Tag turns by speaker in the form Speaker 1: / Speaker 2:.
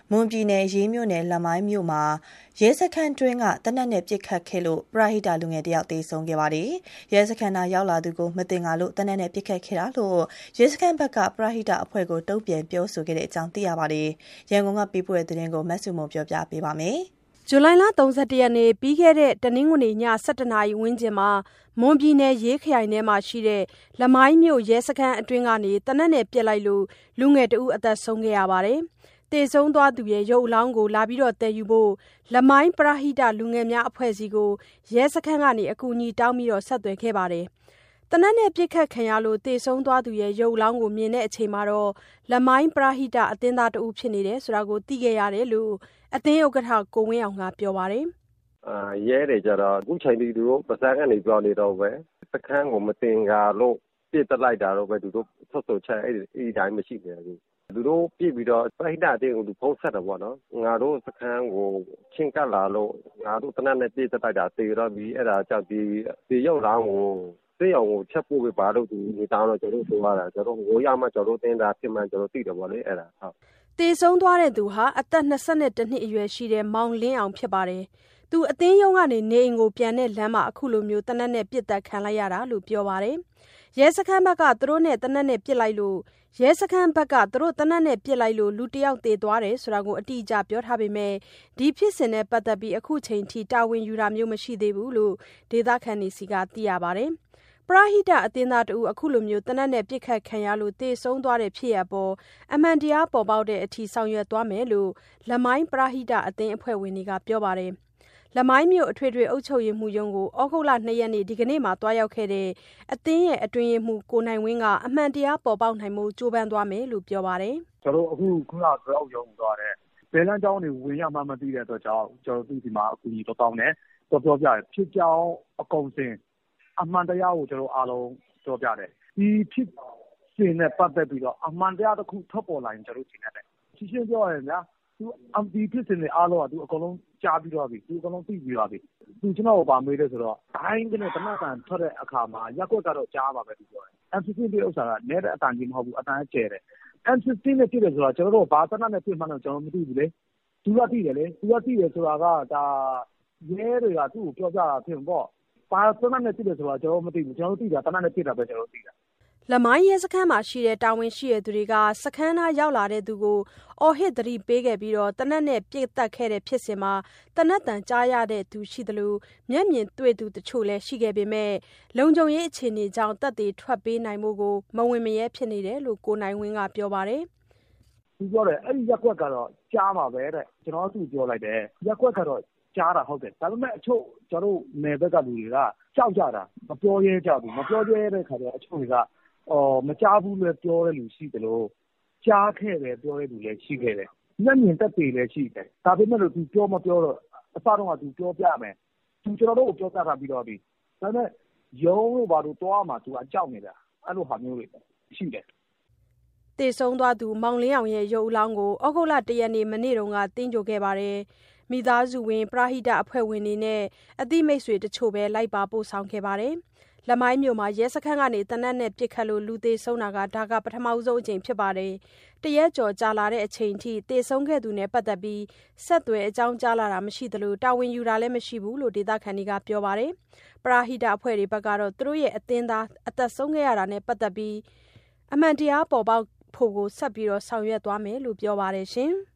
Speaker 1: မွန်ပြည်နယ်ရေးမြို့နယ်လမိုင်းမြို့မှာရဲစခန်းတွင်းကသေနတ်နဲ့ပစ်ခတ်ခဲ့လို့ပရဟိတလူငယ်တယောက်သေဆုံးခဲ့ပါတယ်။ရဲစခန်းသားရောက်လာသူကိုမတင်ကားလို့သေနတ်နဲ့ပစ်ခတ်ခဲ့တာလို့ရဲစခန်းဘက်ကပရဟိတအဖွဲ့ကိုတုံ့ပြန်ပြောဆိုခဲ့တဲ့အကြောင်းသိရပါတယ်။ရန်ကုန်ကပေးပို့တဲ့သတင်းကိုမဆုမွန်ပြောပြပေးပါမယ်။
Speaker 2: ဇူလိုင်လ 31 ရက်နေ့ပြီးခဲ့တဲ့တနင်္ဂနွေည 17 နာရီဝန်းကျင်မှာမွန်ပြည်နယ်ရေးခရိုင်ထဲမှာရှိတဲ့လမိုင်းမြို့ရဲစခန်းအတွင်းကနေသေနတ်နဲ့ပစ်လိုက်လို့လူငယ်တဦးအသက်ဆုံးခဲ့ရပါတယ်။သေဆုံးသွားသူရဲ့ရုပ်အလောင်းကိုလာပြီးသယ်ယူဖို့လမိုင်းပရဟိတလူငယ်များအဖွဲ့စီကိုရဲစခန်းကနေအကူအညီတောင်းပြီးဆက်သွယ်ခဲ့ပါတယ်။သေနတ်နဲ့ပစ်ခတ်ခံရလို့သေဆုံးသွားသူရဲ့ရုပ်အလောင်းကိုမြင်တဲ့အချိန်မှာလမိုင်းပရဟိတအသင်းသားတဦးဖြစ်နေတယ်ဆိုတာကိုသိခဲ့ရတယ်လို့အသင်းဥက္ကဋ္ဌကိုဝင်းအောင်ကပြောပါတယ်
Speaker 3: ။ရဲတွေကြတော့အခုချိန်ထိသူတို့ပါဇက်ကနေပြောနေတော့ပဲစခန်းကိုမတင်ကားလို့ပြစ်တက်လိုက်တာတော့ပဲသူတို့ဆက်ဆိုချက်အဲ့ဒီတိုင်းမရှိနေဘူး။သူတို့ပြစ်ပြီးတော့ပရိသတ်အတင်းကိုသူဖုံးဆက်တယ်ပေါ့နော်။ငါတို့စခန်းကိုချင်းကပ်လာလို့ငါတို့တနက်နဲ့ပြစ်တက်လိုက်တာသေတော့ပြီးအဲ့ဒါကြောင့်ဒီရုပ်လောင်းကိုသိအောင်ကိုချက်ပို့ပေးပါလို့သူနေတောင်းတော့ကျွန်တော်တို့ပြောရတာကျွန်တော်ငိုရမှကျွန်တော်တို့တင်းတာဖြစ်မှကျွန်တော်သိတယ်ပေါ့လေအဲ့ဒါဟုတ်
Speaker 2: သေဆုံးသွားတဲ့သူဟာအသက်22နှစ်အရွယ်ရှိတဲ့မောင်လင်းအောင်ဖြစ်ပါတယ်။သူအသင်းရုံးကနေနေအိမ်ကိုပြန်တဲ့လမ်းမှာအခုလိုမျိုးတနက်နဲ့ပြစ်တက်ခံလိုက်ရတာလို့ပြောပါတယ်။ရဲစခန်းဘက်ကသူတို့နဲ့တနက်နဲ့ပြစ်လိုက်လို့ရဲစခန်းဘက်ကသူတို့တနက်နဲ့ပြစ်လိုက်လို့လူတယောက်သေသွားတယ်ဆိုတာကိုအတိအကျပြောထားပေမဲ့ဒီဖြစ်စဉ်နဲ့ပတ်သက်ပြီးအခုချိန်ထိတာဝန်ယူတာမျိုးမရှိသေးဘူးလို့ဒေသခံတွေစီကသိရပါတယ်။ပရဟိတအသင်းသားတူအခုလိုမျိုးတနက်နဲ့ပြစ်ခတ်ခံရလို့သေဆုံးသွားတဲ့ဖြစ်ရပ်ပေါ်အမှန်တရားပေါ်ပေါက်တဲ့အထိဆောင်ရွက်သွားမယ်လို့လမိုင်းပရဟိတအသင်းအဖွဲ့ဝင်တွေကပြောပါတယ်။လမိုင်းမြို့အထွေထွေအုပ်ချုပ်ရေးမှူးရုံးကိုဩဂုတ်လ 2 ရက်နေ့ဒီကနေ့မှာတွားရောက်ခဲ့တဲ့အသင်းရဲ့အတွင်းရေးမှူးကိုနိုင်ဝင်းကအမှန်တရားပေါ်ပေါက်နိုင်မှုကြိုးပမ်းသွားမယ်လို့ပြောပါတယ်
Speaker 4: ။ကျွန်တော်အခုခုနကတော့ရုံးသွားတယ်။ဘယ်လမ်းကြောင်းတွေဝင်ရမှမသိတဲ့အတွက်ကြောင့်ကျွန်တော်တို့ဒီမှာအခုကြီးတော့တောင်းတယ်။ပြောပြတယ်ဖြစ်ကြောင်းအကုန်စင်အမှန်တရားကိုကျွန်တော်အားလုံးပြောပြတယ်ဒီဖြစ်စဉ်နဲ့ပတ်သက်ပြီးတော့အမှန်တရားတစ်ခုထွက်ပေါ်လာရင်ကျွန်တော်ရှင်းရတယ်ရှင်းပြောရရင်ဗျာသူဒီဖြစ်စဉ်တွေအားလုံးကသူအကုန်လုံးကြားပြီးတော့ပြီသူအကုန်လုံးသိပြီးတော့ပြီသူကျွန်တော်ဗာမေးတယ်ဆိုတော့ဒိုင်းကနေတနတ်တန်ထွက်တဲ့အခါမှာရက်ွက်ကတော့ကြားပါပဲသူပြောတယ် M15 တဲ့ဥစ္စာကနဲတဲ့အတန်ကြီးမဟုတ်ဘူးအတန်ကျဲတယ် M15 နဲ့ပြည့်တယ်ဆိုတော့ကျွန်တော်တို့ဘာတနတ်နဲ့ပြည့်မှန်းတော့ကျွန်တော်မသိဘူးလေသူကသိတယ်လေသူကသိတယ်ဆိုတာကဒါရဲတွေကသူ့ကိုပြောပြတာဖြစ်ပေါ့ပါတနတ်နဲ့ပြည့်တယ်ဆိုတာကျွန်တော်မသိဘူးကျွန်တော်သိတာတနတ်နဲ့ပြည့်တာပဲကျွန်တော်သိတာ
Speaker 2: လမိုင်းရဲစခန်းမှာရှိတဲ့တာဝန်ရှိတဲ့သူတွေကစခန်းသားရောက်လာတဲ့သူကိုအော်ဟစ်သတိပေးခဲ့ပြီးတော့တနတ်နဲ့ပြစ်တက်ခဲ့တဲ့ဖြစ်စဉ်မှာတနတ်တန်ကြားရတဲ့သူရှိသလိုမျက်မြင်တွေ့သူတချို့လည်းရှိခဲ့ပေမဲ့လုံခြုံရေးအခြေအနေကြောင့်တပ်တွေထွက်ပေးနိုင်မှုကိုမဝင်မရဲဖြစ်နေတယ်လို့ကိုနိုင်ဝင်းကပြောပါတယ်
Speaker 4: သူပြောတယ်အဲ့ဒီရက်ွက်ကတော့ကြားမှာပဲတဲ့ကျွန်တော်သူ့ပြောလိုက်တယ်ရက်ွက်ကတော့ကြားတာဟုတ်တယ်ဒါပေမဲ့အချို့ကျွန်တော်နယ်ဘက်ကလူတွေကကြောက်ကြတာမပြောရဲကြဘူးမပြောရဲတဲ့ခါကျတော့အချို့တွေကမကြားဘူးလို့ပြောတဲ့လူရှိတယ်လို့ကြားခဲ့တယ်ပြောတဲ့လူလည်းရှိခဲ့တယ်မျက်မြင်သက်သေလည်းရှိတယ်ဒါပေမဲ့လို့သူပြောမပြောတော့အစတော့ကသူပြောပြမယ်သူကျွန်တော်တို့ကိုပြောပြတာပြီးတော့ပြီဒါပေမဲ့ရုံးလို့ဘာလို့တွားမှာသူအကြောက်နေတာအဲ့လိုဟာမျိုးတွေရှိတယ်
Speaker 2: သေဆုံးသွားသူမောင်လင်းအောင်ရဲ့ရုပ်အလောင်းကိုဩဂုတ်လ 1 ရက်နေ့မနေ့တုန်းကတင်းကြိုခဲ့ပါတယ်မိသားစုဝင်ပရဟိတအဖွဲ့ဝင်တွေနဲ့အသိမိတ်ဆွေတချို့ပဲလိုက်ပါပို့ဆောင်ခဲ့ပါတယ်။လမိုင်းမြို့မှာရဲစခန်းကနေတနတ်နဲ့ပစ်ခတ်လို့လူသေဆုံးတာကဒါကပထမဆုံးအကြိမ်ဖြစ်ပါတယ်။တရက်ကျော်ကြာလာတဲ့အချိန်ထိသေဆုံးခဲ့သူနဲ့ပတ်သက်ပြီးဆက်သွယ်အကြောင်းကြားလာတာမရှိသလိုတာဝန်ယူတာလည်းမရှိဘူးလို့ဒေသခံတွေကပြောပါတယ်။ပရဟိတအဖွဲ့တွေဘက်ကတော့သူတို့ရဲ့အသင်းသားအသက်ဆုံးခဲ့ရတာနဲ့ပတ်သက်ပြီးအမှန်တရားပေါ်ပေါက်ဖို့ကိုဆက်ပြီးတော့ဆောင်ရွက်သွားမယ်လို့ပြောပါတယ်ရှင်။